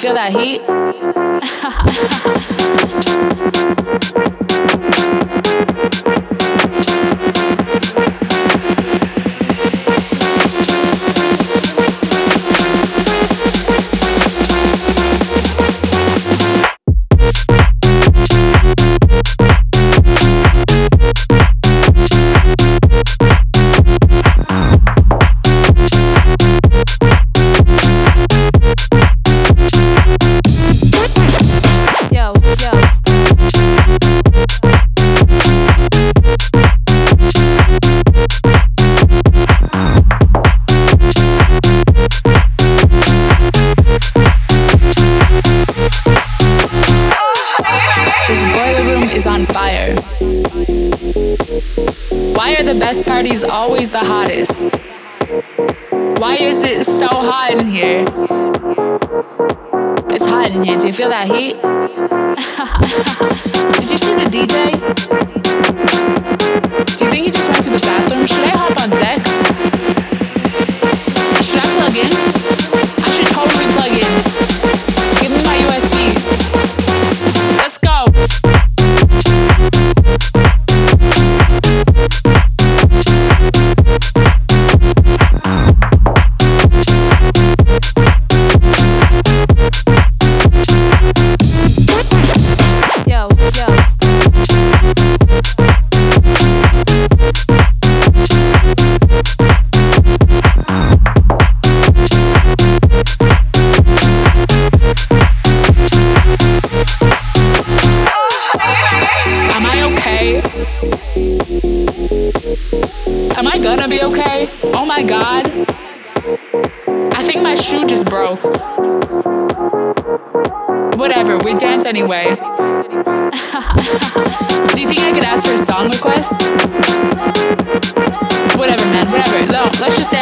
feel that heat? Best party's always the hottest. Why is it so hot in here? It's hot in here. Do you feel that heat? Did you see the DJ? Do you think he just went to the bathroom? Should I hop on decks? Should I plug in? I should totally plug in. Give me my USB. Let's go. Am I gonna be okay? Oh my God. I think my shoe just broke. Whatever, we dance anyway. Do you think I could ask for a song request? Whatever, man, whatever. No, let's just dance.